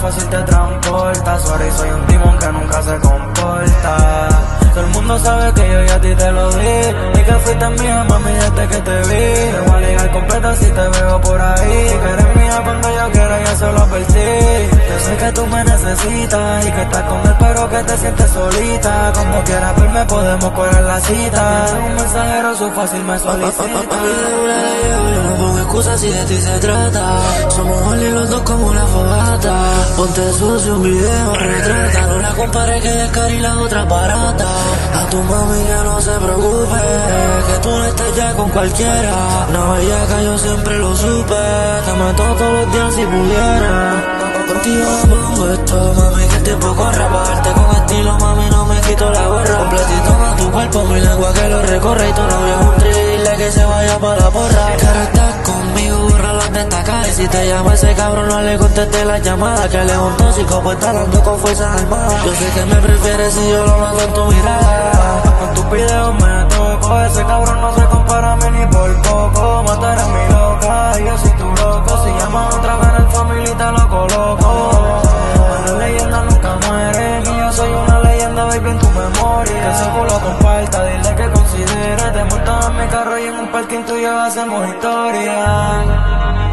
fácil te transporta. Sorry, soy un timón que nunca se comporta. Todo el mundo sabe que yo ya a ti te lo di, y que fuiste mía, mami, desde que te vi. Te voy a ligar completa si te veo por ahí, que eres mía cuando yo quiera, ya se lo advertí. Yo sé que tú me necesitas y que estás con él, pero que te sientes solita. Cuando quieras verme podemos correr la cita. Soy un mensajero, su fácil me solicita. Yo no pongo excusas si de ti se trata. Somos only los dos como una fogata. Ponte sucio un video, retrata. No la compares que ella es cara y la otra barata. A tu mami que no se preocupe, que tú no estés ya con cualquiera. No bellaca, yo siempre lo supe. Te meto todos los días si pudiera. Contigo me pongo esto, mami, que el tiempo corre. Aparte con estilo, mami, no me quito la gorra. Completito a tu cuerpo, mi lengua que lo recorre. Y tu novio es un tri, dile que se vaya pa' la porra. Que ahora estás conmigo, borra las de esta calle. Si te llama ese cabrón, no le contestes la llamada. Que él es un tóxico, pues está dando con fuerzas armadas. Yo sé que me prefieres si yo lo noto en tu mirada. Con tus videos me toco, ese cabrón no se compara a mí ni por poco. Matar a mi loca, yo soy tu loco. Si llamas otra vez en el family te lo coloco. Las leyendas nunca mueren y yo soy una leyenda, baby, en tu memoria. Que ese culo comparta, dile que considere. Te montas en mi carro y en un parking tuyo hacemos historia.